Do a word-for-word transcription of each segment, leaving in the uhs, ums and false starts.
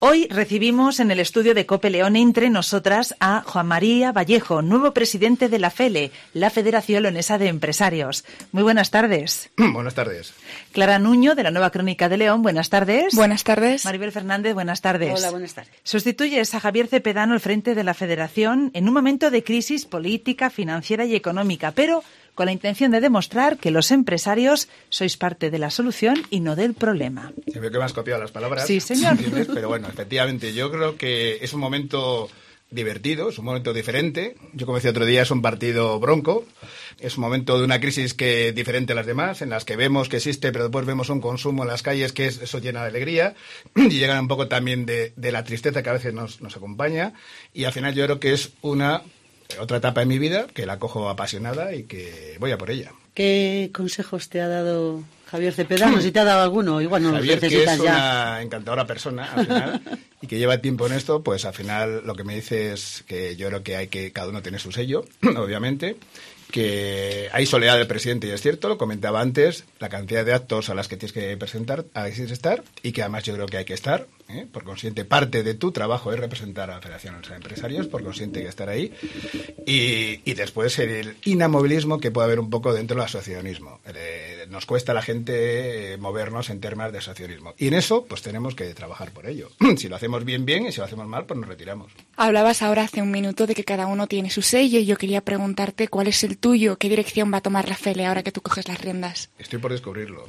Hoy recibimos en el estudio de COPE León entre nosotras a Juan María Vallejo, nuevo presidente de la FELE, la Federación Leonesa de Empresarios. Muy buenas tardes. Buenas tardes. Clara Nuño, de la Nueva Crónica de León, buenas tardes. Buenas tardes. Maribel Fernández, buenas tardes. Hola, buenas tardes. Sustituyes a Javier Cepedano al frente de la Federación en un momento de crisis política, financiera y económica, pero con la intención de demostrar que los empresarios sois parte de la solución y no del problema. Se veo que me has copiado las palabras. Sí, señor. ¿Entiendes? Pero bueno, efectivamente, yo creo que es un momento divertido, es un momento diferente. Yo, como decía otro día, es un partido bronco. Es un momento de una crisis que es diferente a las demás, en las que vemos que existe, pero después vemos un consumo en las calles que es, eso llena de alegría y llega un poco también de, de la tristeza que a veces nos, nos acompaña. Y al final yo creo que es una otra etapa en mi vida que la cojo apasionada y que voy a por ella. ¿Qué consejos te ha dado Javier Cepedano? Si te ha dado alguno, igual no Javier, los necesitas que es ya. una encantadora persona al final y que lleva tiempo en esto, pues al final lo que me dice es que yo creo que hay que cada uno tiene su sello, obviamente, que hay soledad del presidente, y es cierto, lo comentaba antes, la cantidad de actos a las que tienes que presentar, a que tienes que estar, y que además yo creo que hay que estar, ¿eh? Por consiguiente, parte de tu trabajo es representar a la Federación de Empresarios, por consiguiente hay que estar ahí, y, y después el inamovilismo que puede haber un poco dentro del asociacionismo. Eh, nos cuesta a la gente movernos en temas de asociacionismo, y en eso pues tenemos que trabajar por ello. Si lo hacemos bien, bien, y si lo hacemos mal, pues nos retiramos. Hablabas ahora hace un minuto de que cada uno tiene su sello, y yo quería preguntarte cuál es el tuyo, qué dirección va a tomar la FELE ahora que tú coges las riendas. Estoy por descubrirlo.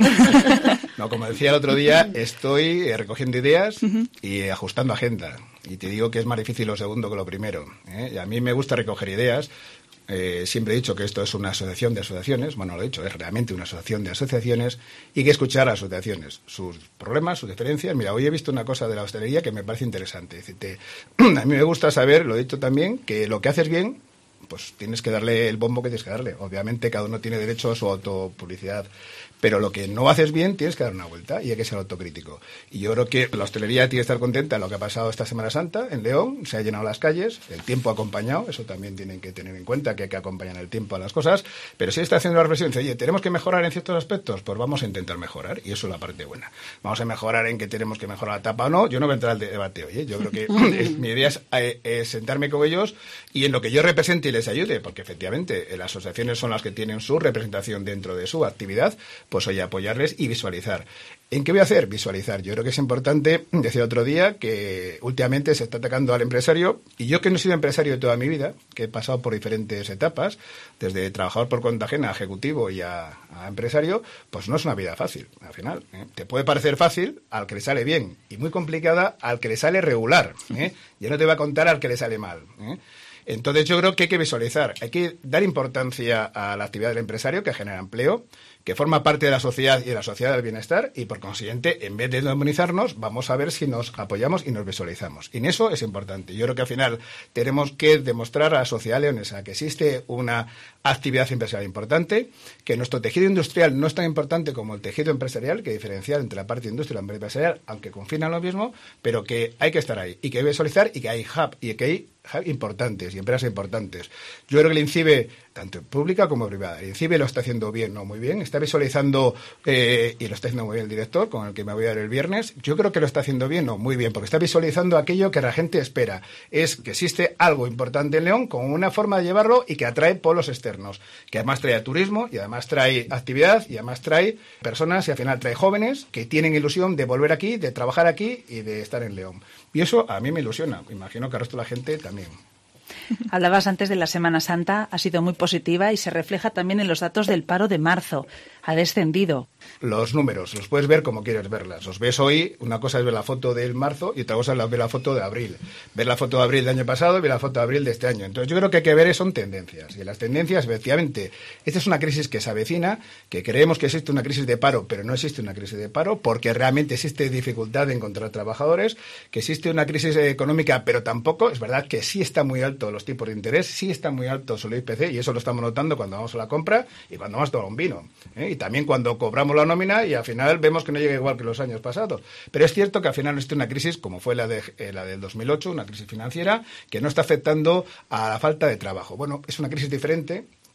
No, como decía el otro día, estoy eh, recogiendo ideas uh-huh. y ajustando agenda. Y te digo que es más difícil lo segundo que lo primero, ¿eh? Y a mí me gusta recoger ideas. Eh, siempre he dicho que esto es una asociación de asociaciones, bueno, lo he dicho, es realmente una asociación de asociaciones y hay que escuchar a asociaciones, sus problemas, sus diferencias. Mira, hoy he visto una cosa de la hostelería que me parece interesante. Es decir, te, a mí me gusta saber, lo he dicho también, que lo que haces bien, pues tienes que darle el bombo que tienes que darle. Obviamente cada uno tiene derecho a su autopublicidad, pero lo que no haces bien tienes que dar una vuelta y hay que ser autocrítico. Y yo creo que la hostelería tiene que estar contenta de lo que ha pasado esta Semana Santa en León, se ha llenado las calles, el tiempo ha acompañado, eso también tienen que tener en cuenta, que hay que acompañar el tiempo a las cosas, pero si está haciendo una reflexión, dice, oye, ¿tenemos que mejorar en ciertos aspectos? Pues vamos a intentar mejorar, y eso es la parte buena. Vamos a mejorar en que tenemos que mejorar la tapa o no, yo no voy a entrar al debate hoy, ¿eh? Yo creo que mi idea es eh, sentarme con ellos y en lo que yo represente y les ayude, porque efectivamente las asociaciones son las que tienen su representación dentro de su actividad, pues oye, apoyarles y visualizar. ¿En qué voy a hacer? Visualizar. Yo creo que es importante, decía otro día, que últimamente se está atacando al empresario, y yo que no he sido empresario de toda mi vida, que he pasado por diferentes etapas, desde trabajador por cuenta ajena a ejecutivo y a, a empresario, pues no es una vida fácil, al final. ¿eh? Te puede parecer fácil al que le sale bien, y muy complicada al que le sale regular. ¿eh? Ya no te va a contar al que le sale mal. ¿eh? Entonces yo creo que hay que visualizar, hay que dar importancia a la actividad del empresario que genera empleo, que forma parte de la sociedad y de la sociedad del bienestar, y por consiguiente, en vez de demonizarnos, vamos a ver si nos apoyamos y nos visualizamos. Y en eso es importante. Yo creo que al final tenemos que demostrar a la sociedad leonesa que existe una actividad empresarial importante, que nuestro tejido industrial no es tan importante como el tejido empresarial, que diferenciar entre la parte industrial y la empresarial, aunque confinan lo mismo, pero que hay que estar ahí, y que hay que visualizar, y que hay hub, y que hay hub importantes y empresas importantes. Yo creo que el INCIBE, tanto pública como privada, el INCIBE lo está haciendo bien, no muy bien, está visualizando, eh, y lo está haciendo muy bien el director, con el que me voy a ver el viernes, yo creo que lo está haciendo bien, no muy bien, porque está visualizando aquello que la gente espera, es que existe algo importante en León con una forma de llevarlo y que atrae polos externos, que además trae turismo y además trae actividad y además trae personas y al final trae jóvenes que tienen ilusión de volver aquí, de trabajar aquí y de estar en León. Y eso a mí me ilusiona, imagino que al resto de la gente también. Hablabas antes de la Semana Santa, ha sido muy positiva y se refleja también en los datos del paro de marzo. Ha descendido. Los números, los puedes ver como quieres verlas. Los ves hoy, una cosa es ver la foto del marzo y otra cosa es ver la foto de abril. Ver la foto de abril del año pasado y ver la foto de abril de este año. Entonces yo creo que hay que ver son tendencias. Y las tendencias, efectivamente, esta es una crisis que se avecina, que creemos que existe una crisis de paro, pero no existe una crisis de paro porque realmente existe dificultad de encontrar trabajadores, que existe una crisis económica, pero tampoco, es verdad que sí está muy alto los tipos de interés, sí está muy alto el I P C y eso lo estamos notando cuando vamos a la compra y cuando vamos a tomar un vino. ¿eh? Y también cuando cobramos la nómina y al final vemos que no llega igual que los años pasados. Pero es cierto que al final existe una crisis como fue la, de, eh, la del dos mil ocho, una crisis financiera que no está afectando a la falta de trabajo. Bueno, es una crisis diferente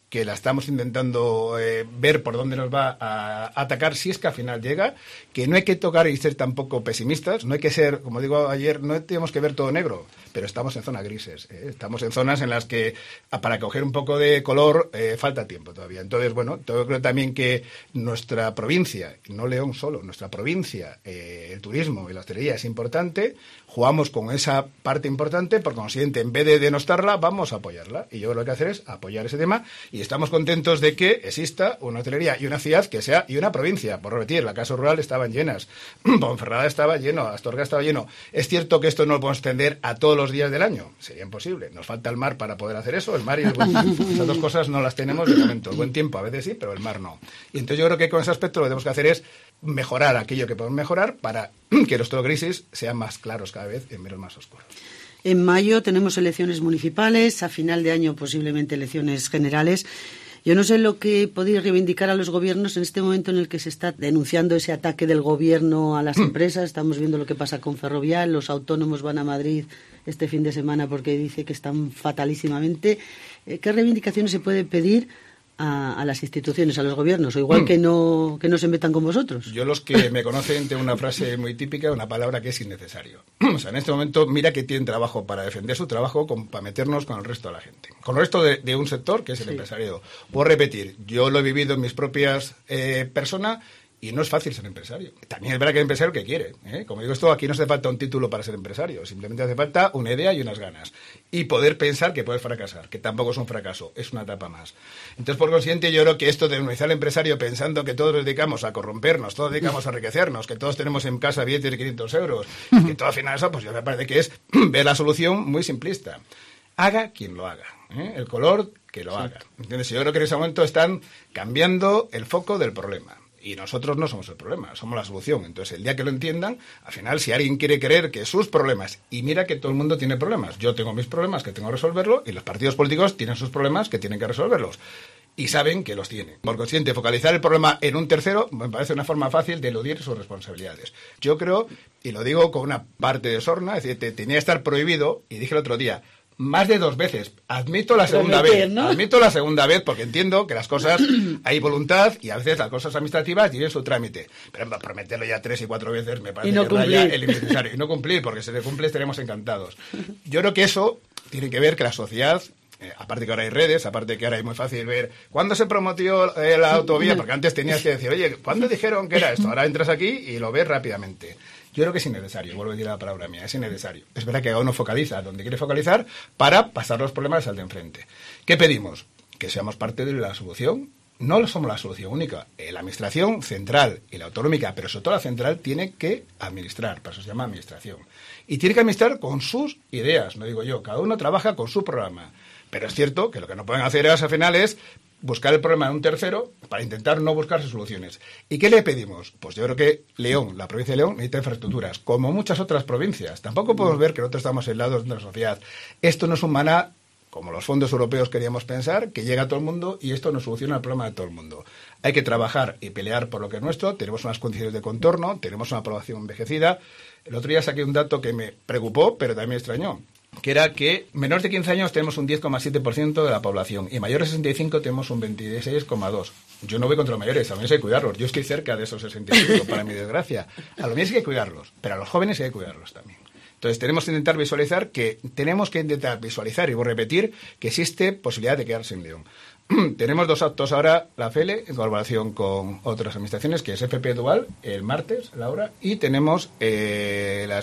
que la estamos intentando eh, ver por dónde nos va a atacar, si es que al final llega, que no hay que tocar y ser tampoco pesimistas, no hay que ser, como digo ayer, no tenemos que ver todo negro, pero estamos en zonas grises, ¿eh? Estamos en zonas en las que para coger un poco de color eh, falta tiempo todavía. Entonces, bueno, yo creo también que nuestra provincia, no León solo, nuestra provincia, eh, el turismo y la hostelería es importante, jugamos con esa parte importante, por consiguiente, en vez de denostarla, vamos a apoyarla. Y yo lo que hay que hacer es apoyar ese tema. Y estamos contentos de que exista una hotelería y una ciudad que sea, y una provincia, por repetir, la Casa Rural estaban llenas, Ponferrada estaba lleno, Astorga estaba lleno. Es cierto que esto no lo podemos extender a todos los días del año, sería imposible. Nos falta el mar para poder hacer eso, el mar y el buen tiempo. Esas dos cosas no las tenemos de momento. El buen tiempo a veces sí, pero el mar no. Y entonces yo creo que con ese aspecto lo que tenemos que hacer es mejorar aquello que podemos mejorar para que nuestros grises sean más claros cada vez y menos más oscuros. En mayo tenemos elecciones municipales, a final de año posiblemente elecciones generales. Yo no sé lo que podéis reivindicar a los gobiernos en este momento en el que se está denunciando ese ataque del gobierno a las empresas. Estamos viendo lo que pasa con Ferrovial, los autónomos van a Madrid este fin de semana porque dice que están fatalísimamente. ¿Qué reivindicaciones se puede pedir a, a las instituciones, a los gobiernos, o igual que no que no se metan con vosotros? Yo, los que me conocen, tengo una frase muy típica, una palabra que es innecesario. O sea, en este momento, mira que tienen trabajo para defender su trabajo, con, para meternos con el resto de la gente, con el resto de, de un sector que es el sí. empresariado. Puedo repetir, yo lo he vivido en mis propias eh, personas. Y no es fácil ser empresario. También es verdad que hay empresario que quiere, ¿eh? Como digo esto, aquí no hace falta un título para ser empresario. Simplemente hace falta una idea y unas ganas. Y poder pensar que puedes fracasar, que tampoco es un fracaso, es una etapa más. Entonces, por consiguiente, yo creo que esto de demonizar al empresario pensando que todos nos dedicamos a corrompernos, todos dedicamos a enriquecernos, que todos tenemos en casa billetes de quinientos euros, y que todo al final eso, pues yo me parece que es ver la solución muy simplista. Haga quien lo haga, ¿eh? El color que lo haga. ¿Entiendes? Yo creo que en ese momento están cambiando el foco del problema. Y nosotros no somos el problema, somos la solución. Entonces, el día que lo entiendan, al final, si alguien quiere creer que sus problemas, y mira que todo el mundo tiene problemas, yo tengo mis problemas que tengo que resolverlo, y los partidos políticos tienen sus problemas que tienen que resolverlos. Y saben que los tienen. Por consiguiente, focalizar el problema en un tercero me parece una forma fácil de eludir sus responsabilidades. Yo creo, y lo digo con una parte de sorna, es decir, te, tenía que estar prohibido, y dije el otro día, más de dos veces. Admito la segunda vez. ¿No? Admito la segunda vez porque entiendo que las cosas hay voluntad y a veces las cosas administrativas tienen su trámite. Pero prometerlo ya tres y cuatro veces me parece no que raya el innecesario. Y no cumplir, porque si se cumple estaremos encantados. Yo creo que eso tiene que ver que la sociedad, eh, aparte que ahora hay redes, aparte que ahora es muy fácil ver cuándo se promovió eh, la autovía, porque antes tenías que decir, oye, ¿cuándo dijeron que era esto? Ahora entras aquí y lo ves rápidamente. Yo creo que es innecesario, vuelvo a decir la palabra mía, es innecesario. Es verdad que cada uno focaliza donde quiere focalizar para pasar los problemas al de enfrente. ¿Qué pedimos? Que seamos parte de la solución. No somos la solución única. Eh, la administración central y la autonómica, pero sobre todo la central, tiene que administrar, para eso se llama administración. Y tiene que administrar con sus ideas, no digo yo, cada uno trabaja con su programa. Pero es cierto que lo que no pueden hacer al final es buscar el problema en un tercero para intentar no buscarse soluciones. ¿Y qué le pedimos? Pues yo creo que León, la provincia de León, necesita infraestructuras, como muchas otras provincias. Tampoco podemos ver que nosotros estamos aislados de la sociedad. Esto no es un maná, como los fondos europeos queríamos pensar, que llega a todo el mundo y esto no soluciona el problema de todo el mundo. Hay que trabajar y pelear por lo que es nuestro. Tenemos unas condiciones de contorno, tenemos una población envejecida. El otro día saqué un dato que me preocupó, pero también me extrañó, que era que menores de quince años tenemos un diez coma siete por ciento de la población y mayores de sesenta y cinco tenemos un veintiséis coma dos por ciento. Yo no voy contra los mayores, a los mayores hay que cuidarlos. Yo estoy cerca de esos sesenta y cinco, para mi desgracia. A los mayores hay que cuidarlos, pero a los jóvenes hay que cuidarlos también. Entonces tenemos que intentar visualizar que tenemos que intentar visualizar y voy a repetir que existe posibilidad de quedarse en León. Tenemos dos actos ahora, la F L, en colaboración con otras administraciones, que es F P Dual, el martes, Laura, y tenemos eh, la,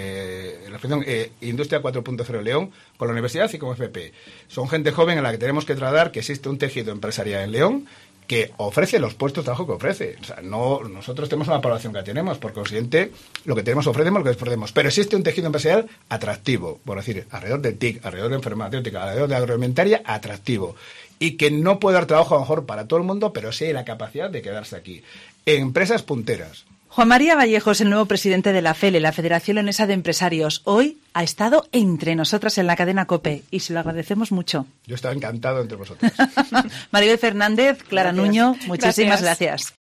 eh, la asociación eh, Industria cuatro punto cero León, con la universidad y con F P. Son gente joven a la que tenemos que trasladar que existe un tejido empresarial en León que ofrece los puestos de trabajo que ofrece. O sea, no, nosotros tenemos una población que tenemos, por consiguiente, lo que tenemos ofrecemos lo que ofrecemos. Pero existe un tejido empresarial atractivo, por decir, alrededor del T I C, alrededor de la farmacéutica, alrededor de la agroalimentaria, atractivo. Y que no puede dar trabajo a lo mejor para todo el mundo, pero sí hay la capacidad de quedarse aquí. Empresas punteras. Juan María Vallejos, el nuevo presidente de la F E L, la Federación Leonesa de Empresarios, hoy ha estado entre nosotras en la cadena COPE y se lo agradecemos mucho. Yo estaba encantado entre vosotros. Maribel Fernández, Clara Gracias. Nuño, muchísimas Gracias. gracias.